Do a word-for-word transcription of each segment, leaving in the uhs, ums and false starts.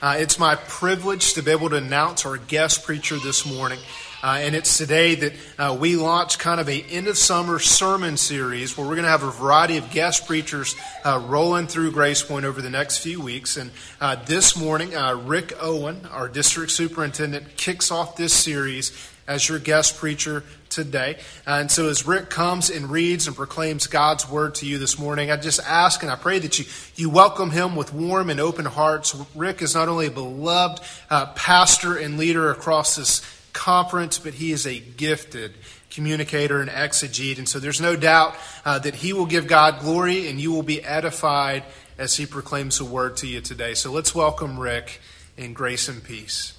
Uh, it's my privilege to be able to announce our guest preacher this morning. Uh, and it's today that uh, we launch kind of a end of summer sermon series where we're going to have a variety of guest preachers uh, rolling through Grace Point over the next few weeks. And uh, this morning, uh, Rick Owen, our district superintendent, kicks off this series as your guest preacher today. Uh, and so as Rick comes and reads and proclaims God's word to you this morning, I just ask and I pray that you, you welcome him with warm and open hearts. Rick is not only a beloved uh, pastor and leader across this conference, but he is a gifted communicator and exegete. And so there's no doubt uh, that he will give God glory and you will be edified as he proclaims the word to you today. So let's welcome Rick in grace and peace.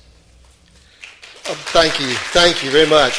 Oh, thank you. Thank you very much.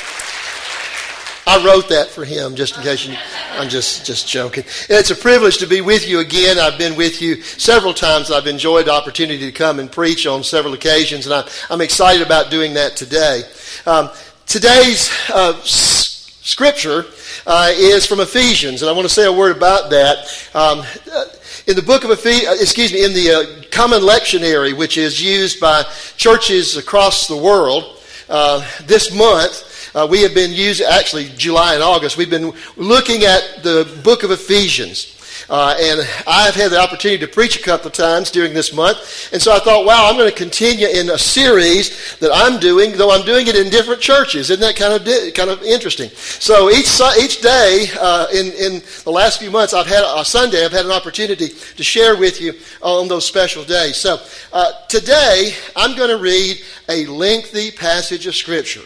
I wrote that for him just in case you, I'm just, just joking. And it's a privilege to be with you again. I've been with you several times. I've enjoyed the opportunity to come and preach on several occasions, and I'm, I'm excited about doing that today. Um, today's uh, s- scripture uh, is from Ephesians, and I want to say a word about that. Um, in the book of Ephesians, excuse me, in the uh, Common Lectionary, which is used by churches across the world, uh, this month, Uh, we have been using, actually July and August, we've been looking at the book of Ephesians. Uh, and I've had the opportunity to preach a couple of times during this month. And so I thought, wow, I'm going to continue in a series that I'm doing, though I'm doing it in different churches. Isn't that kind of di- kind of interesting? So each each day uh, in, in the last few months, I've had a Sunday, I've had an opportunity to share with you on those special days. So uh, today, I'm going to read a lengthy passage of Scripture.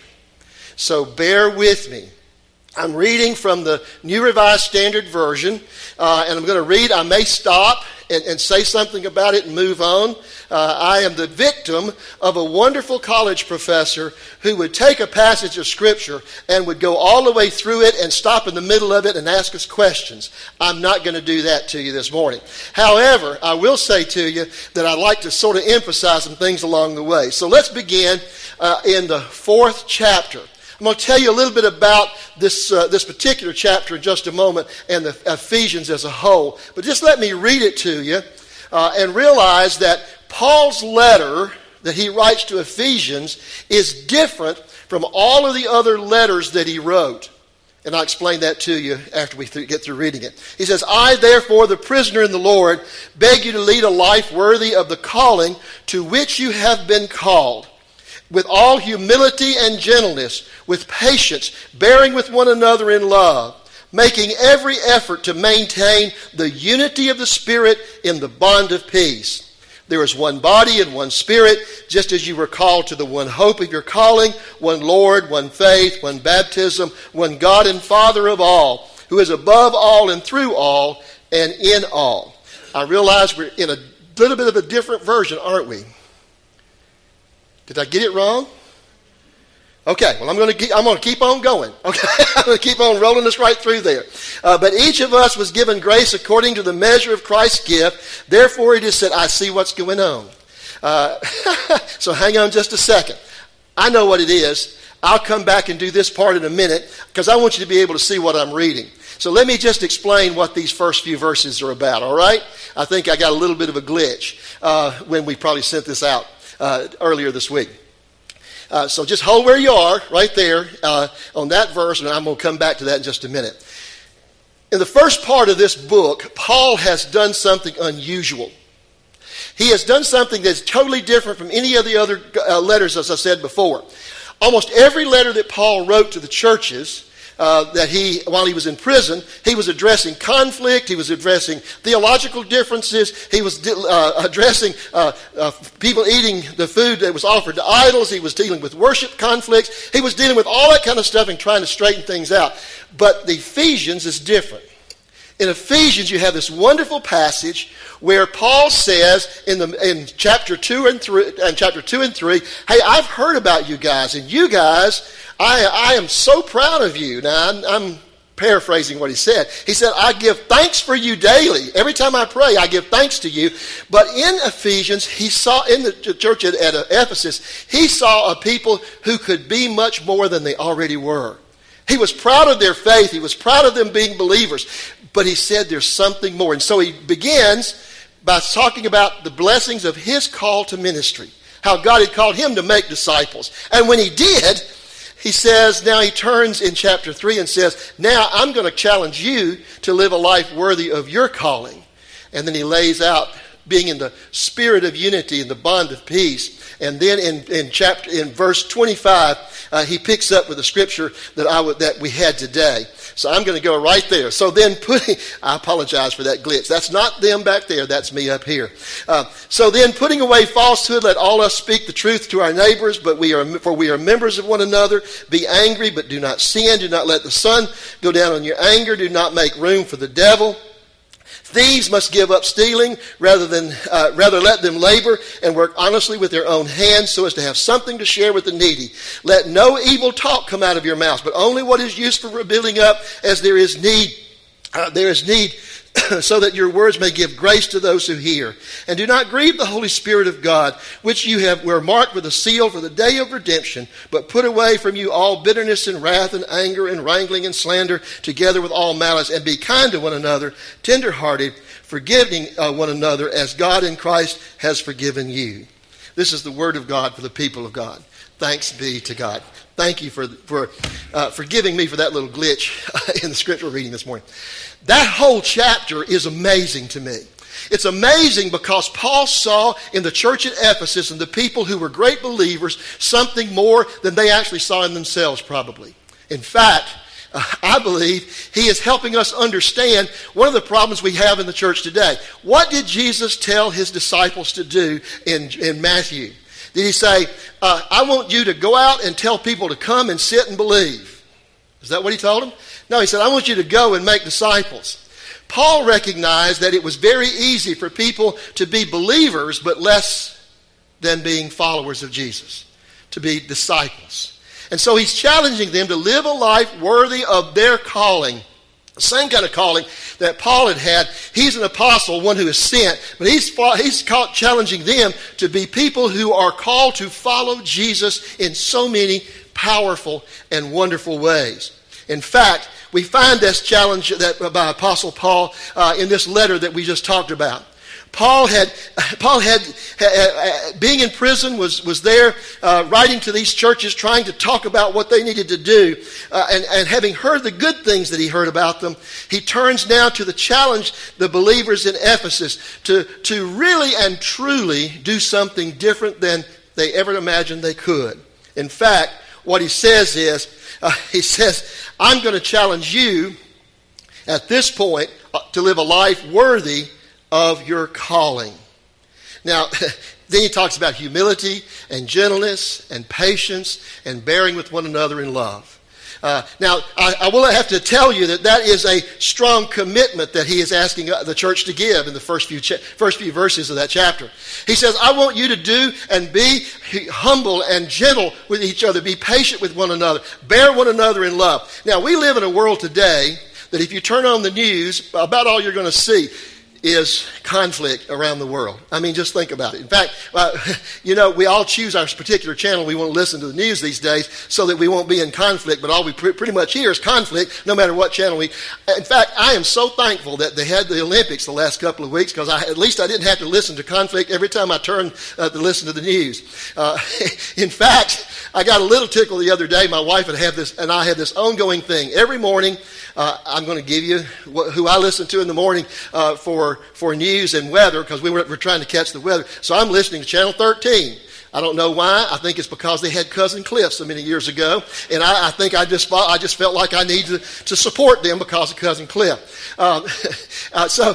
So bear with me. I'm reading from the New Revised Standard Version, uh, and I'm going to read. I may stop and, and say something about it and move on. Uh, I am the victim of a wonderful college professor who would take a passage of Scripture and would go all the way through it and stop in the middle of it and ask us questions. I'm not going to do that to you this morning. However, I will say to you that I'd like to sort of emphasize some things along the way. So let's begin uh, in the fourth chapter. I'm going to tell you a little bit about this uh, this particular chapter in just a moment and the Ephesians as a whole. But just let me read it to you uh, and realize that Paul's letter that he writes to Ephesians is different from all of the other letters that he wrote. And I'll explain that to you after we th- get through reading it. He says, I, therefore, the prisoner in the Lord, beg you to lead a life worthy of the calling to which you have been called, with all humility and gentleness, with patience, bearing with one another in love, making every effort to maintain the unity of the Spirit in the bond of peace. There is one body and one Spirit, just as you were called to the one hope of your calling, one Lord, one faith, one baptism, one God and Father of all, who is above all and through all and in all. I realize we're in a little bit of a different version, aren't we? Did I get it wrong? Okay, well, I'm going to keep, I'm going to keep on going. Okay, I'm going to keep on rolling this right through there. Uh, but each of us was given grace according to the measure of Christ's gift. Therefore, he just said, I see what's going on. Uh, so hang on just a second. I know what it is. I'll come back and do this part in a minute because I want you to be able to see what I'm reading. So let me just explain what these first few verses are about, all right? I think I got a little bit of a glitch uh, when we probably sent this out Uh, earlier this week. Uh, so just hold where you are, right there, uh, on that verse, and I'm going to come back to that in just a minute. In the first part of this book, Paul has done something unusual. He has done something that's totally different from any of the other uh, letters, as I said before. Almost every letter that Paul wrote to the churches Uh, that he, while he was in prison, he was addressing conflict, he was addressing theological differences, he was uh, addressing uh, uh, people eating the food that was offered to idols, he was dealing with worship conflicts, he was dealing with all that kind of stuff and trying to straighten things out. But the Ephesians is different. In Ephesians, you have this wonderful passage where Paul says in the in chapter two and three, and chapter two and three, hey, I've heard about you guys, and you guys, I I am so proud of you. Now I'm, I'm paraphrasing what he said. He said, I give thanks for you daily. Every time I pray, I give thanks to you. But in Ephesians, he saw in the church at, at Ephesus, he saw a people who could be much more than they already were. He was proud of their faith. He was proud of them being believers. But he said there's something more. And so he begins by talking about the blessings of his call to ministry, how God had called him to make disciples. And when he did, he says, now he turns in chapter three and says, now I'm going to challenge you to live a life worthy of your calling. And then he lays out being in the spirit of unity and the bond of peace. And then in, in chapter in verse twenty-five, uh, he picks up with the scripture that I would, that we had today. So I'm going to go right there. So then putting, I apologize for that glitch. That's not them back there. That's me up here. Uh, so then putting away falsehood, let all us speak the truth to our neighbors, but we are, for we are members of one another. Be angry, but do not sin. Do not let the sun go down on your anger. Do not make room for the devil. Thieves must give up stealing, rather than uh, rather let them labor and work honestly with their own hands so as to have something to share with the needy. Let no evil talk come out of your mouths, but only what is used for building up as there is need. Uh, there is need so that your words may give grace to those who hear. And do not grieve the Holy Spirit of God, which you have were marked with a seal for the day of redemption, but put away from you all bitterness and wrath and anger and wrangling and slander, together with all malice, and be kind to one another, tender-hearted, forgiving uh, one another, as God in Christ has forgiven you. This is the word of God for the people of God. Thanks be to God. Thank you for for uh, forgiving me for that little glitch in the scripture reading this morning. That whole chapter is amazing to me. It's amazing because Paul saw in the church at Ephesus and the people who were great believers something more than they actually saw in themselves probably. In fact, uh, I believe he is helping us understand one of the problems we have in the church today. What did Jesus tell his disciples to do in, in Matthew? Did he say, uh, I want you to go out and tell people to come and sit and believe? Is that what he told them? No, he said, I want you to go and make disciples. Paul recognized that it was very easy for people to be believers, but less than being followers of Jesus, to be disciples. And so he's challenging them to live a life worthy of their calling. The same kind of calling that Paul had had. He's an apostle, one who is sent, but he's, he's challenging them to be people who are called to follow Jesus in so many powerful and wonderful ways. In fact, we find this challenge that by Apostle Paul uh, in this letter that we just talked about. Paul had, Paul had, uh, being in prison, was, was there uh, writing to these churches, trying to talk about what they needed to do. Uh, and, and having heard the good things that he heard about them, he turns now to the challenge the believers in Ephesus to, to really and truly do something different than they ever imagined they could. In fact, what he says is, uh, he says, I'm going to challenge you at this point uh, to live a life worthy of your calling. Now, then he talks about humility and gentleness and patience and bearing with one another in love. Uh, now, I, I will have to tell you that that is a strong commitment that he is asking the church to give in the first few cha- first few verses of that chapter. He says, I want you to do and be humble and gentle with each other. Be patient with one another. Bear one another in love. Now, we live in a world today that if you turn on the news, about all you're going to see is conflict around the world. I mean, just think about it. In fact, uh, you know, we all choose our particular channel we want to listen to the news these days so that we won't be in conflict, but all we pr- pretty much hear is conflict no matter what channel we... In fact, I am so thankful that they had the Olympics the last couple of weeks because I, at least I didn't have to listen to conflict every time I turned uh, to listen to the news. Uh, in fact, I got a little tickle the other day. My wife would have this, and I had this ongoing thing. Every morning, uh, I'm going to give you wh- who I listen to in the morning uh, for for news and weather because we were, we're trying to catch the weather. So I'm listening to Channel thirteen. I don't know why. I think it's because they had Cousin Cliff so many years ago, and I, I think I just I just felt like I needed to, to support them because of Cousin Cliff. Um, uh, so,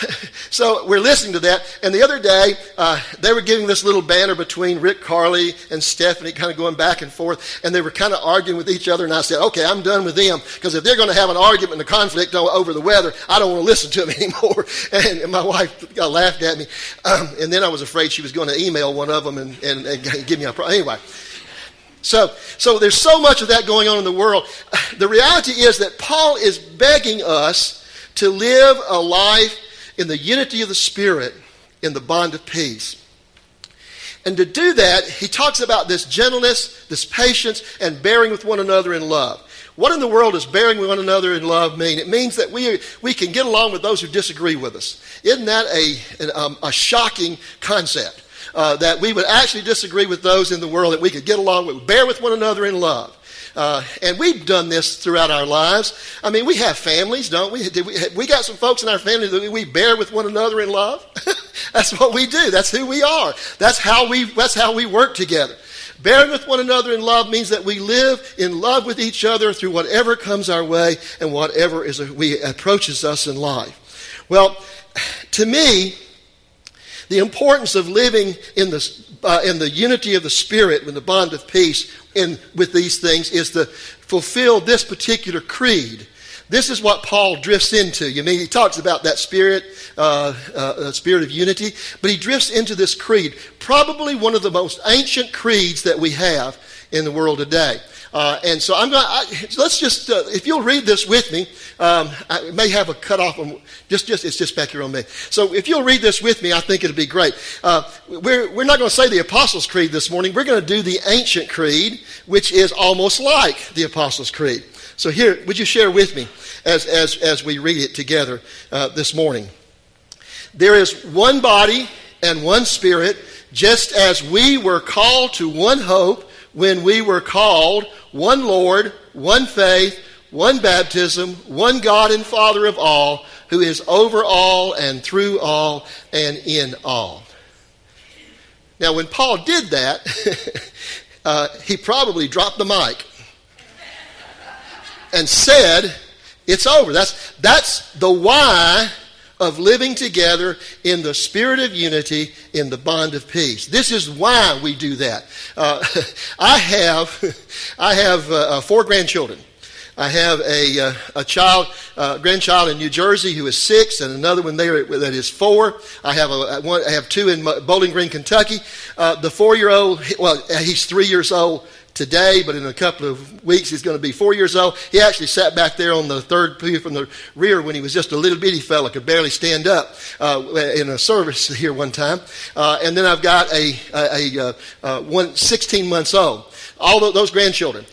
so we're listening to that. And the other day, uh, they were giving this little banner between Rick Carley and Stephanie, kind of going back and forth, and they were kind of arguing with each other. And I said, "Okay, I'm done with them because if they're going to have an argument and a conflict over the weather, I don't want to listen to them anymore." And, and my wife uh, laughed at me, um, and then I was afraid she was going to email one of them and. and And give me a problem. Anyway, so so there's so much of that going on in the world. The reality is that Paul is begging us to live a life in the unity of the Spirit, in the bond of peace. And to do that, he talks about this gentleness, this patience, and bearing with one another in love. What in the world does bearing with one another in love mean? It means that we we can get along with those who disagree with us. Isn't that a, an, um, a shocking concept? Uh, that we would actually disagree with those in the world that we could get along with, bear with one another in love. Uh, and we've done this throughout our lives. I mean, we have families, don't we? Did we, we got some folks in our family that we bear with one another in love. That's what we do. That's who we are. That's how we, that's how we work together. Bearing with one another in love means that we live in love with each other through whatever comes our way and whatever is we approaches us in life. Well, to me, the importance of living in the uh, in the unity of the Spirit, in the bond of peace, in with these things, is to fulfill this particular creed. This is what Paul drifts into. You mean he talks about that spirit, uh, uh, spirit of unity, but he drifts into this creed, probably one of the most ancient creeds that we have in the world today. Uh, and so I'm going. Let's just, uh, if you'll read this with me, um, I may have a cutoff. On, just, just it's just back here on me. So if you'll read this with me, I think it'll be great. Uh, we're we're not going to say the Apostles' Creed this morning. We're going to do the ancient creed, which is almost like the Apostles' Creed. So here, would you share with me as as as we read it together uh, this morning? There is one body and one Spirit, just as we were called to one hope when we were called, one Lord, one faith, one baptism, one God and Father of all, who is over all and through all and in all. Now, when Paul did that, uh, he probably dropped the mic and said, it's over. That's, that's the why of living together in the spirit of unity, in the bond of peace. This is why we do that. Uh, I have, I have uh, four grandchildren. I have a uh, a child, uh, grandchild in New Jersey who is six, and another one there that is four. I have a one. I have two in Bowling Green, Kentucky. Uh, the four-year-old, well, he's three years old today, but in a couple of weeks he's going to be four years old. He actually sat back there on the third pew from the rear when he was just a little bitty fella, could barely stand up uh, in a service here one time. Uh, and then I've got a, a, a, a one sixteen months old. All those grandchildren.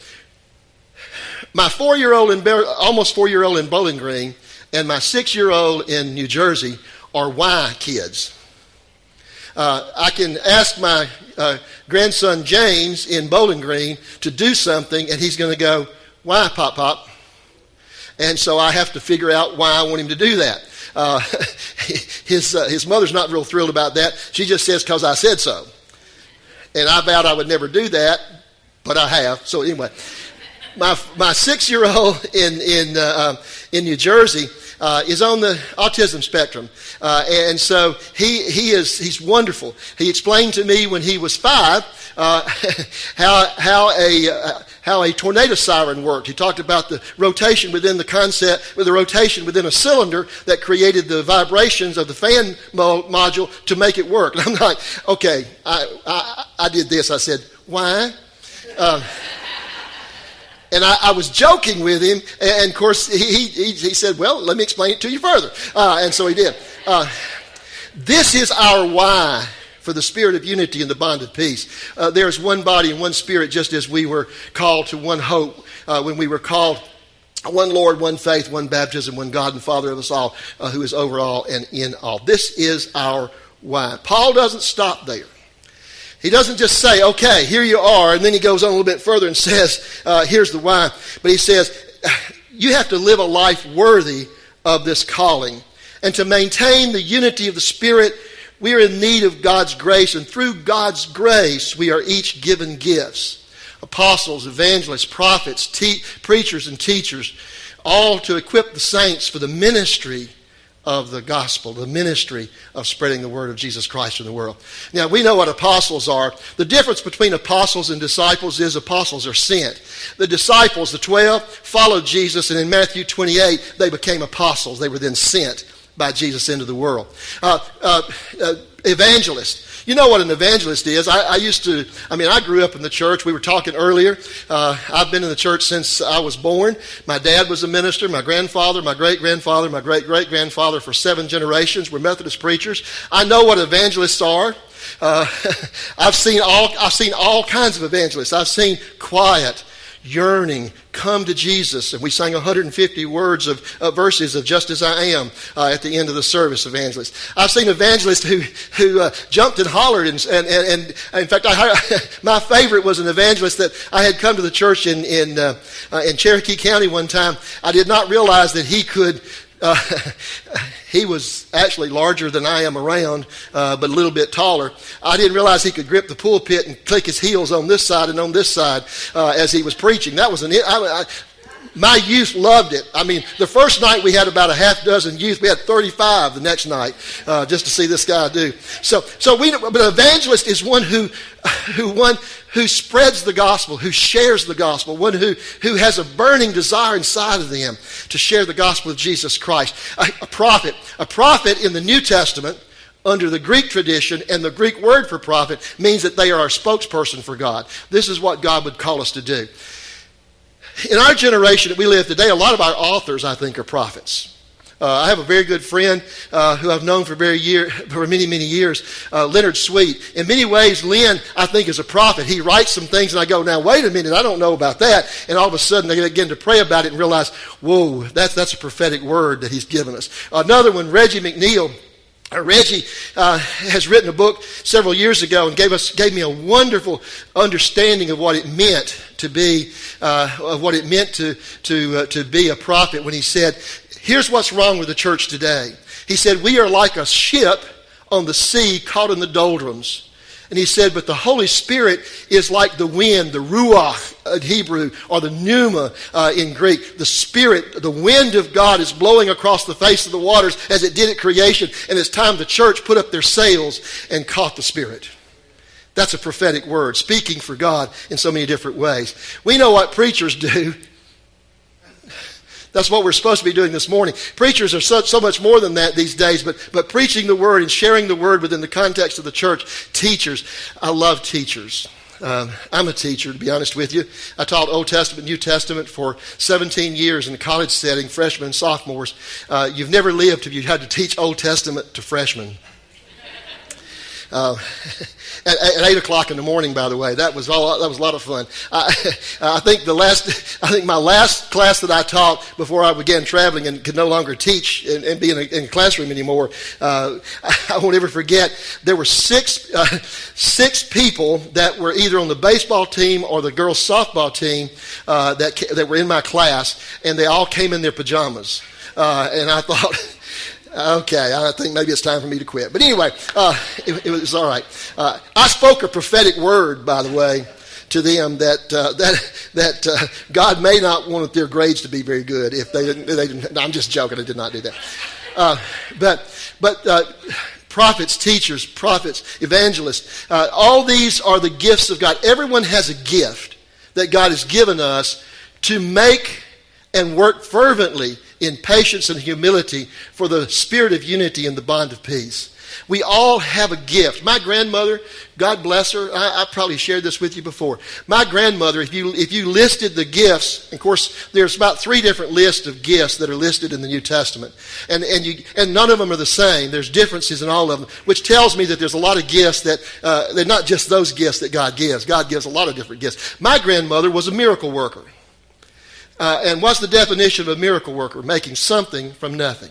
My four-year-old in almost four-year-old in Bowling Green and my six-year-old in New Jersey are why kids. Uh, I can ask my uh, grandson James in Bowling Green to do something, and he's going to go, why, Pop Pop? And so I have to figure out why I want him to do that. Uh, his uh, his mother's not real thrilled about that. She just says, because I said so. And I vowed I would never do that, but I have. So anyway, my my six-year-old in in uh, in New Jersey Uh, is on the autism spectrum, uh, and so he he is he's wonderful. He explained to me when he was five uh, how how a uh, how a tornado siren worked. He talked about the rotation within the concept, with the rotation within a cylinder that created the vibrations of the fan mo- module to make it work. And I'm like, okay, I I, I did this. I said, why? Uh, And I, I was joking with him, and of course he, he, he said, well, let me explain it to you further. Uh, and so he did. Uh, this is our why for the spirit of unity and the bond of peace. Uh, there is one body and one spirit, just as we were called to one hope uh, when we were called one Lord, one faith, one baptism, one God and Father of us all, uh, who is over all and in all. This is our why. Paul doesn't stop there. He doesn't just say, okay, here you are, and then he goes on a little bit further and says, uh, here's the why. But he says, you have to live a life worthy of this calling. And to maintain the unity of the Spirit, we are in need of God's grace, and through God's grace, we are each given gifts. Apostles, evangelists, prophets, te- preachers, and teachers, all to equip the saints for the ministry of the gospel, the ministry of spreading the word of Jesus Christ in the world. Now, we know what apostles are. The difference between apostles and disciples is apostles are sent. The disciples, the twelve, followed Jesus, and in Matthew twenty-eight, they became apostles. They were then sent by Jesus into the world. Uh, uh, uh, evangelist. You know what an evangelist is. I, I used to, I mean, I grew up in the church. We were talking earlier. Uh, I've been in the church since I was born. My dad was a minister. My grandfather, my great-grandfather, my great-great-grandfather for seven generations were Methodist preachers. I know what evangelists are. Uh, I've seen all, I've seen all kinds of evangelists. I've seen quiet, yearning, come to Jesus. And we sang one hundred fifty words of uh, verses of Just As I Am uh, at the end of the service, evangelists. I've seen evangelists who who uh, jumped and hollered. And, and, and, and in fact, I, my favorite was an evangelist that I had come to the church in, in, uh, uh, in Cherokee County one time. I did not realize that he could... Uh, he was actually larger than I am around, uh, but a little bit taller. I didn't realize he could grip the pulpit and click his heels on this side and on this side uh, as he was preaching. That was an... I, I, my youth loved it. I mean, the first night we had about a half dozen youth. We had thirty-five the next night uh, just to see this guy do. So, so we. But an evangelist is one who, who one who spreads the gospel, who shares the gospel, one who who has a burning desire inside of them to share the gospel of Jesus Christ. A, a prophet, a prophet in the New Testament, under the Greek tradition, and the Greek word for prophet means that they are our spokesperson for God. This is what God would call us to do. In our generation that we live today, a lot of our authors, I think, are prophets. Uh, I have a very good friend uh, who I've known for very year, for many, many years, uh, Leonard Sweet. In many ways, Len, I think, is a prophet. He writes some things, and I go, now, wait a minute, I don't know about that. And all of a sudden, they begin to pray about it and realize, whoa, that's, that's a prophetic word that he's given us. Another one, Reggie McNeil. Uh, Reggie uh, has written a book several years ago and gave us gave me a wonderful understanding of what it meant to be uh, of what it meant to to uh, to be a prophet. When he said, "Here's what's wrong with the church today." He said, "We are like a ship on the sea caught in the doldrums." And he said, but the Holy Spirit is like the wind, the ruach in Hebrew, or the pneuma uh, in Greek. The Spirit, the wind of God is blowing across the face of the waters as it did at creation. And it's time the church put up their sails and caught the Spirit. That's a prophetic word, speaking for God in so many different ways. We know what preachers do. That's what we're supposed to be doing this morning. Preachers are so, so much more than that these days, but, but preaching the Word and sharing the Word within the context of the church. Teachers. I love teachers. Um, I'm a teacher, to be honest with you. I taught Old Testament, New Testament for seventeen years in a college setting, freshmen and sophomores. Uh, you've never lived if you had to teach Old Testament to freshmen. Uh, at, at eight o'clock in the morning, by the way, that was all. That was a lot of fun. I, I think the last, I think my last class that I taught before I began traveling and could no longer teach and, and be in a, in a classroom anymore. Uh, I, I won't ever forget. There were six, uh, six people that were either on the baseball team or the girls' softball team uh, that that were in my class, and they all came in their pajamas. Uh, and I thought. Okay, I think maybe it's time for me to quit. But anyway, uh, it, it was all right. Uh, I spoke a prophetic word, by the way, to them that uh, that that uh, God may not want their grades to be very good if they didn't. They didn't no, I'm just joking. I did not do that. Uh, but but. Uh, Prophets, teachers, prophets, evangelists, uh, all these are the gifts of God. Everyone has a gift that God has given us to make and work fervently in patience and humility for the spirit of unity and the bond of peace. We all have a gift. My grandmother, God bless her, I, I probably shared this with you before. My grandmother, if you if you listed the gifts, of course, there's about three different lists of gifts that are listed in the New Testament. And and you and none of them are the same. There's differences in all of them, which tells me that there's a lot of gifts that, uh, they're not just those gifts that God gives. God gives a lot of different gifts. My grandmother was a miracle worker. Uh, and what's the definition of a miracle worker? Making something from nothing.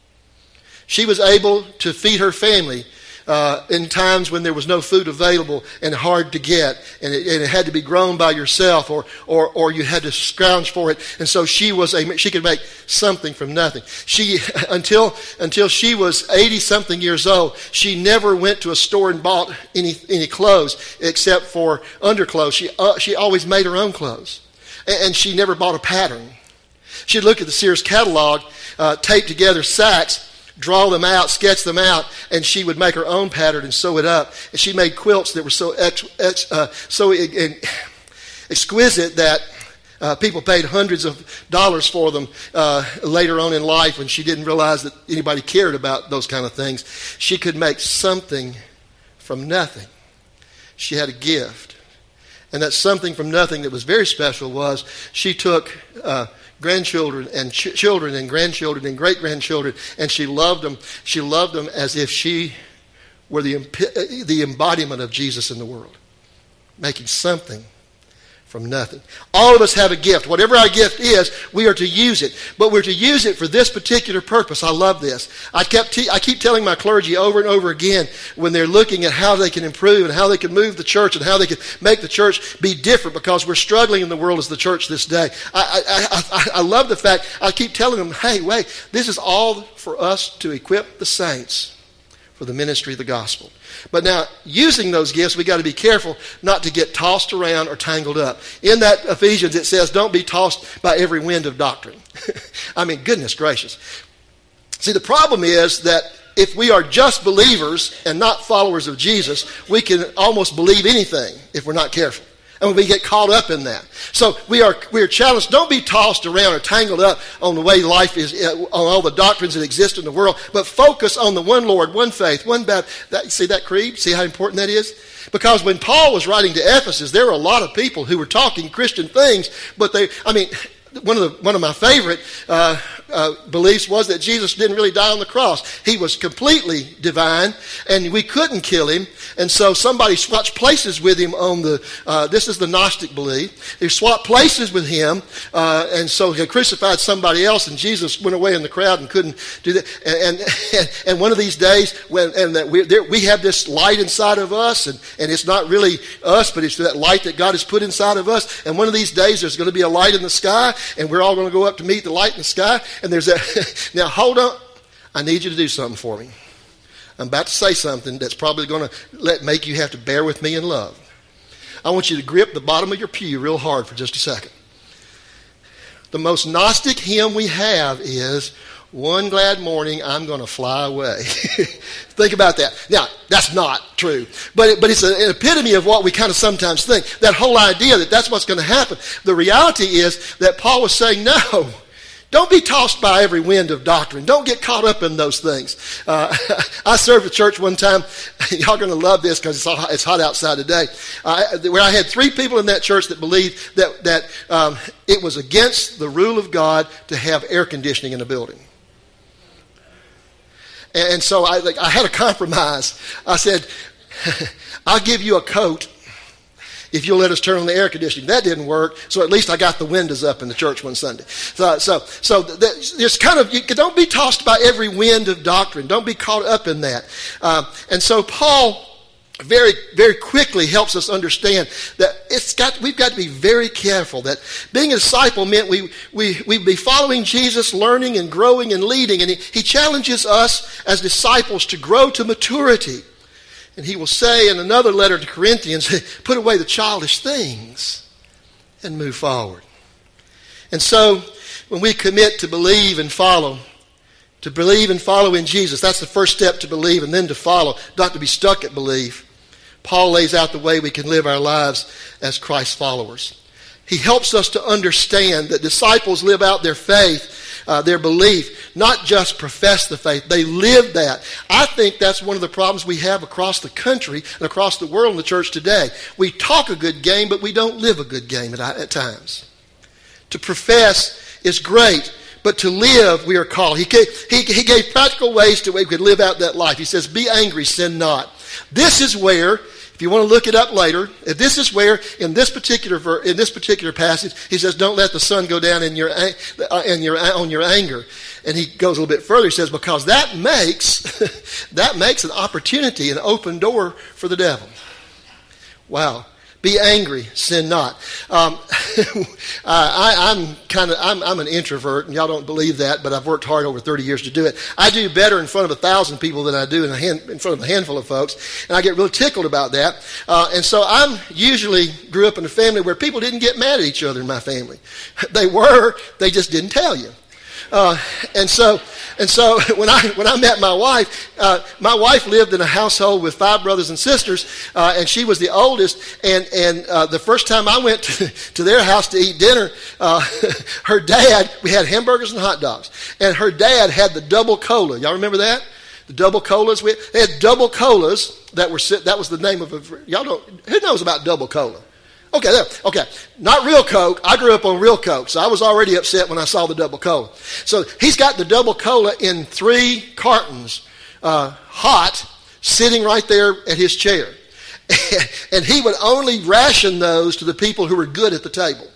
She was able to feed her family uh, in times when there was no food available and hard to get, and it, and it had to be grown by yourself, or, or or you had to scrounge for it. And so she was a she could make something from nothing. She until until she was eighty something years old, she never went to a store and bought any any clothes except for underclothes. She uh, she always made her own clothes. And she never bought a pattern. She'd look at the Sears catalog, uh, tape together sacks, draw them out, sketch them out, and she would make her own pattern and sew it up. And she made quilts that were so ex, ex, uh, so in, exquisite that uh, people paid hundreds of dollars for them uh, later on in life when she didn't realize that anybody cared about those kind of things. She could make something from nothing. She had a gift. And that something from nothing that was very special was she took uh, grandchildren and ch- children and grandchildren and great-grandchildren, and she loved them. She loved them as if she were the, imp- the embodiment of Jesus in the world, making something from nothing. All of us have a gift. Whatever our gift is, we are to use it. But we're to use it for this particular purpose. I love this. I kept te- I keep telling my clergy over and over again when they're looking at how they can improve and how they can move the church and how they can make the church be different, because we're struggling in the world as the church this day. I, I, I, I love the fact, I keep telling them, hey, wait, this is all for us to equip the saints for the ministry of the gospel. But now, using those gifts, we got to be careful not to get tossed around or tangled up. In that Ephesians, it says, don't be tossed by every wind of doctrine. I mean, goodness gracious. See, the problem is that if we are just believers and not followers of Jesus, we can almost believe anything if we're not careful. And we get caught up in that. So we are we are challenged. Don't be tossed around or tangled up on the way life is, on all the doctrines that exist in the world, but focus on the one Lord, one faith, one baptism. See that creed? See how important that is? Because when Paul was writing to Ephesus, there were a lot of people who were talking Christian things, but they, I mean, one of the one of my favorite uh, uh, beliefs was that Jesus didn't really die on the cross. He was completely divine, and we couldn't kill him. And so somebody swapped places with him on the. Uh, this is the Gnostic belief. They swapped places with him, uh, and so he crucified somebody else, and Jesus went away in the crowd and couldn't do that. And and, and one of these days, when and that we there, we have this light inside of us, and and it's not really us, but it's that light that God has put inside of us. And one of these days, there's going to be a light in the sky. And we're all going to go up to meet the light in the sky. And there's that. Now, hold on. I need you to do something for me. I'm about to say something that's probably going to let make you have to bear with me in love. I want you to grip the bottom of your pew real hard for just a second. The most Gnostic hymn we have is, "One glad morning, I'm going to fly away." Think about that. Now, that's not true. But, it, but it's an epitome of what we kind of sometimes think. That whole idea that that's what's going to happen. The reality is that Paul was saying, no, don't be tossed by every wind of doctrine. Don't get caught up in those things. Uh, I served a church one time. Y'all are going to love this because it's, all, it's hot outside today. Uh, where I had three people in that church that believed that, that um, it was against the rule of God to have air conditioning in a building. And so I, I had a compromise. I said, I'll give you a coat if you'll let us turn on the air conditioning. That didn't work, so at least I got the windows up in the church one Sunday. So, so, so there's kind of, you don't be tossed by every wind of doctrine. Don't be caught up in that. Um, and so Paul very, very quickly helps us understand that it's got, we've got to be very careful that being a disciple meant we, we, we'd be following Jesus, learning and growing and leading. And he, he challenges us as disciples to grow to maturity. And he will say in another letter to Corinthians, put away the childish things and move forward. And so when we commit to believe and follow, to believe and follow in Jesus, that's the first step, to believe and then to follow, not to be stuck at belief. Paul lays out the way we can live our lives as Christ followers. He helps us to understand that disciples live out their faith, uh, their belief, not just profess the faith. They live that. I think that's one of the problems we have across the country and across the world in the church today. We talk a good game, but we don't live a good game at, at times. To profess is great, but to live, we are called. He gave, he, he gave practical ways to we could live out that life. He says, be angry, sin not. This is where, if you want to look it up later, this is where, in this particular in this particular passage, he says, "Don't let the sun go down in your in your on your anger." And he goes a little bit further. He says, "Because that makes that makes an opportunity, an open door for the devil." Wow. Be angry, sin not. Um, I, I'm kind of I'm, I'm an introvert, and y'all don't believe that, but I've worked hard over thirty years to do it. I do better in front of a thousand people than I do in, a hand, in front of a handful of folks, and I get really tickled about that. Uh, and so I'm usually grew up in a family where people didn't get mad at each other in my family. They were, they just didn't tell you. Uh, and so, and so when I when I met my wife, uh, my wife lived in a household with five brothers and sisters, uh, and she was the oldest. And and uh, the first time I went to, to their house to eat dinner, uh, her dad, we had hamburgers and hot dogs, and her dad had the double cola. Y'all remember that? The double colas. We they had double colas that were that was the name of a. Y'all don't. Who knows about double cola? Okay, there. Okay. Not real Coke. I grew up on real Coke, so I was already upset when I saw the double cola. So he's got the double cola in three cartons, uh, hot, sitting right there at his chair. And he would only ration those to the people who were good at the table.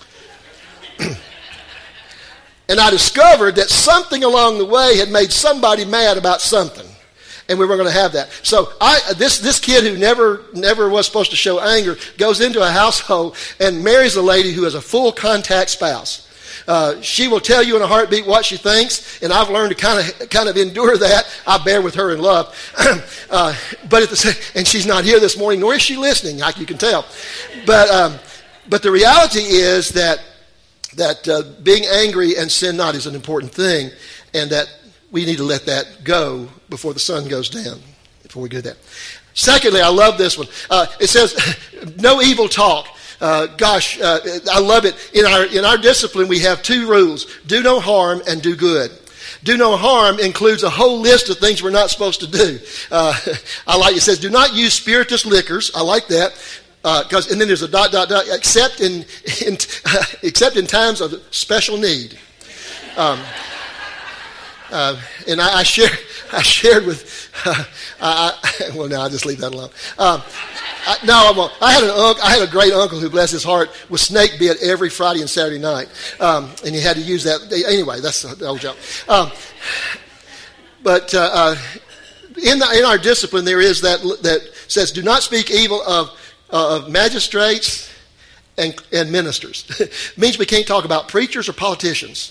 And I discovered that something along the way had made somebody mad about something. And we were going to have that. So I, this this kid who never never was supposed to show anger goes into a household and marries a lady who is a full contact spouse. Uh, she will tell you in a heartbeat what she thinks, and I've learned to kind of kind of endure that. I bear with her in love, uh, but at the same, and she's not here this morning, nor is she listening, like you can tell. But um, but the reality is that that uh, being angry and sin not is an important thing, and that we need to let that go before the sun goes down, before we do that. Secondly, I love this one. Uh, it says, no evil talk. Uh, gosh, uh, I love it. In our in our discipline, we have two rules. Do no harm and do good. Do no harm includes a whole list of things we're not supposed to do. Uh, I like it says, do not use spirituous liquors. I like that. Because uh, and then there's a dot, dot, dot, except in, in uh, except in times of special need. Um Uh, and I, I shared, I shared with, uh, I, I, well, no, I'll just leave that alone. Um, I, no, I won't. I had an uncle, I had a great uncle who, bless his heart, was snake bit every Friday and Saturday night, um, and he had to use that. Anyway, that's the old joke. Um, but uh, uh, in the, in our discipline, there is that that says, "Do not speak evil of uh, of magistrates and and ministers." It means we can't talk about preachers or politicians.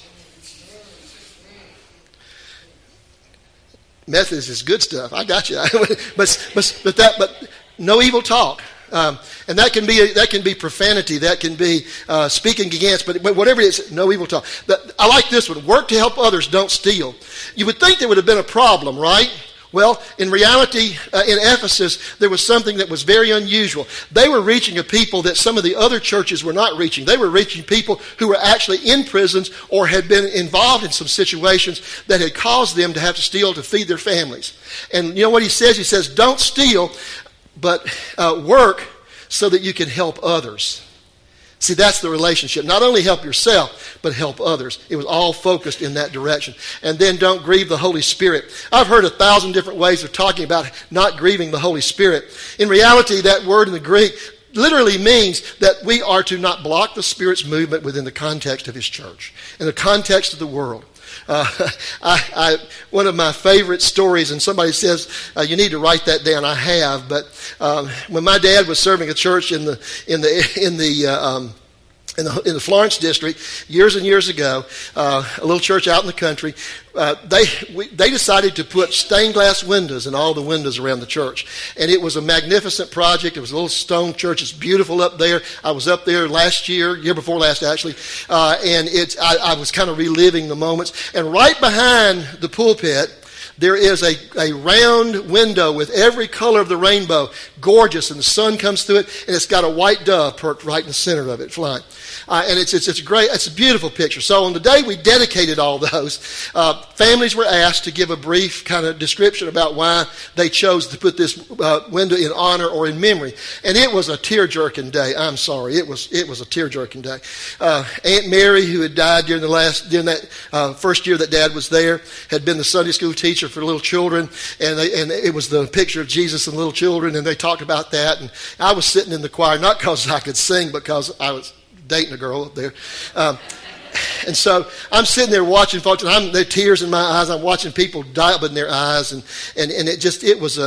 Methodist is good stuff. I got you. but but but that but no evil talk, um, and that can be that can be profanity. That can be uh, speaking against. But, but whatever it is, no evil talk. But I like this one. Work to help others. Don't steal. You would think there would have been a problem, right? Well, in reality, uh, in Ephesus, there was something that was very unusual. They were reaching a people that some of the other churches were not reaching. They were reaching people who were actually in prisons or had been involved in some situations that had caused them to have to steal to feed their families. And you know what he says? He says, don't steal, but uh, work so that you can help others. See, that's the relationship. Not only help yourself, but help others. It was all focused in that direction. And then don't grieve the Holy Spirit. I've heard a thousand different ways of talking about not grieving the Holy Spirit. In reality, that word in the Greek literally means that we are to not block the Spirit's movement within the context of His church, in the context of the world. Uh, I, I, one of my favorite stories, and somebody says, uh, you need to write that down. I have, but um, when my dad was serving a church in the in the in the uh, um, in the in the Florence district years and years ago, uh, a little church out in the country, uh, they we, they decided to put stained glass windows in all the windows around the church, and it was a magnificent project. It was a little stone church. It's beautiful up there. I was up there last year, year before last actually, uh, and it's I, I was kind of reliving the moments. And right behind the pulpit, there is a, a round window with every color of the rainbow, gorgeous, and the sun comes through it, and it's got a white dove perked right in the center of it, flying. Uh, and it's, it's it's great. It's a beautiful picture. So on the day we dedicated all those, uh, families were asked to give a brief kind of description about why they chose to put this uh, window in honor or in memory. And it was a tear-jerking day. I'm sorry, it was it was a tear-jerking day. Uh, Aunt Mary, who had died during the last during that uh, first year that Dad was there, had been the Sunday school teacher for little children, and they, and it was the picture of Jesus and little children, and they talked about that. And I was sitting in the choir not because I could sing, but because I was dating a girl up there. Um, and so I'm sitting there watching folks, and I'm, there are tears in my eyes. I'm watching people die up in their eyes, and, and, and it just, it was a,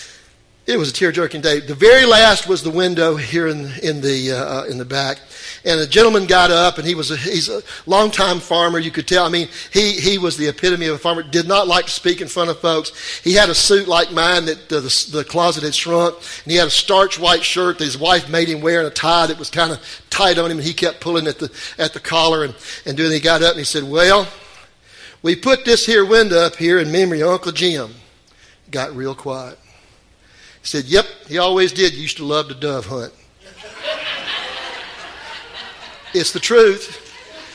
it was a tear-jerking day. The very last was the window here in, in the, uh, in the back. And a gentleman got up, and he was a, he's a longtime farmer. You could tell. I mean, he, he was the epitome of a farmer. Did not like to speak in front of folks. He had a suit like mine that uh, the, the closet had shrunk, and he had a starch white shirt that his wife made him wear, and a tie that was kind of tight on him, and he kept pulling at the at the collar and and doing. He got up and he said, "Well, we put this here window up here in memory of Uncle Jim." Got real quiet. He said, "Yep, he always did. He used to love to dove hunt." It's the truth.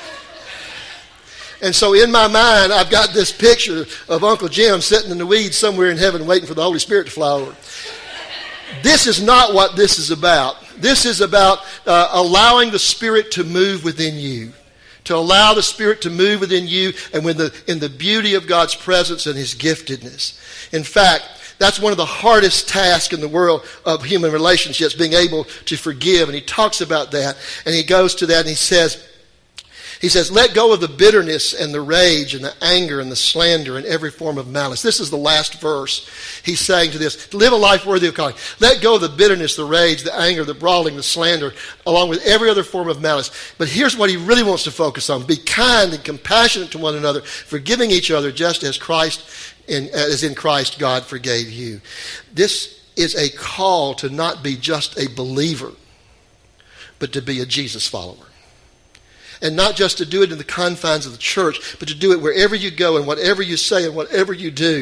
And so in my mind, I've got this picture of Uncle Jim sitting in the weeds somewhere in heaven waiting for the Holy Spirit to fly over. This is not what this is about. This is about uh, allowing the Spirit to move within you. To allow the Spirit to move within you and when the, in the beauty of God's presence and His giftedness. In fact, That's one of the hardest tasks in the world of human relationships, being able to forgive. And he talks about that. And he goes to that and he says, He says, let go of the bitterness and the rage and the anger and the slander and every form of malice. This is the last verse. He's saying to this, live a life worthy of calling. Let go of the bitterness, the rage, the anger, the brawling, the slander, along with every other form of malice. But here's what he really wants to focus on. Be kind and compassionate to one another, forgiving each other just as Christ, in, as in Christ God forgave you. This is a call to not be just a believer, but to be a Jesus follower. And not just to do it in the confines of the church, but to do it wherever you go and whatever you say and whatever you do.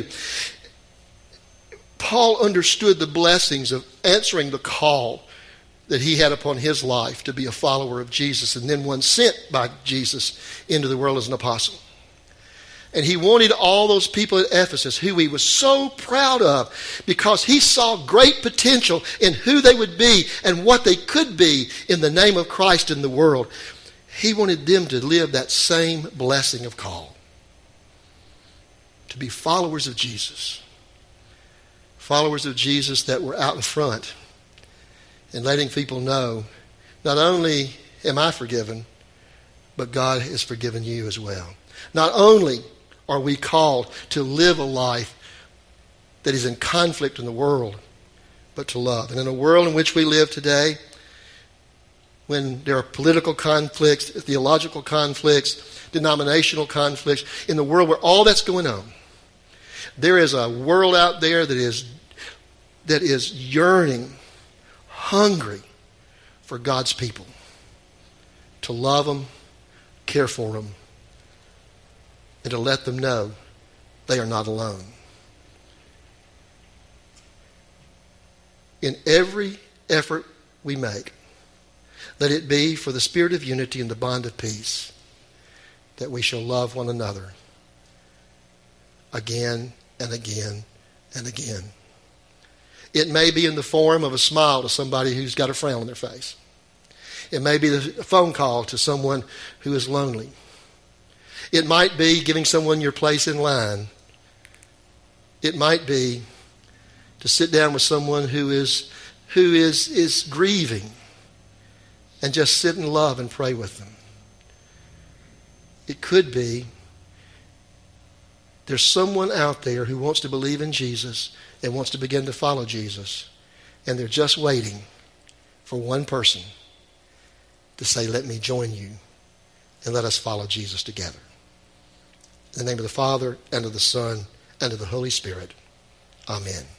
Paul understood the blessings of answering the call that he had upon his life to be a follower of Jesus, and then one sent by Jesus into the world as an apostle. And he wanted all those people at Ephesus, who he was so proud of, because he saw great potential in who they would be and what they could be in the name of Christ in the world. He wanted them to live that same blessing of call. To be followers of Jesus. Followers of Jesus that were out in front and letting people know, not only am I forgiven, but God has forgiven you as well. Not only are we called to live a life that is in conflict in the world, but to love. And in a world in which we live today, when there are political conflicts, theological conflicts, denominational conflicts, in the world where all that's going on, there is a world out there that is that is yearning, hungry for God's people, to love them, care for them, and to let them know they are not alone. In every effort we make, let it be for the spirit of unity and the bond of peace, that we shall love one another again and again and again. It may be in the form of a smile to somebody who's got a frown on their face. It may be a phone call to someone who is lonely. It might be giving someone your place in line. It might be to sit down with someone who is who is is grieving, and just sit in love and pray with them. It could be there's someone out there who wants to believe in Jesus and wants to begin to follow Jesus, and they're just waiting for one person to say, let me join you, and let us follow Jesus together. In the name of the Father, and of the Son, and of the Holy Spirit. Amen.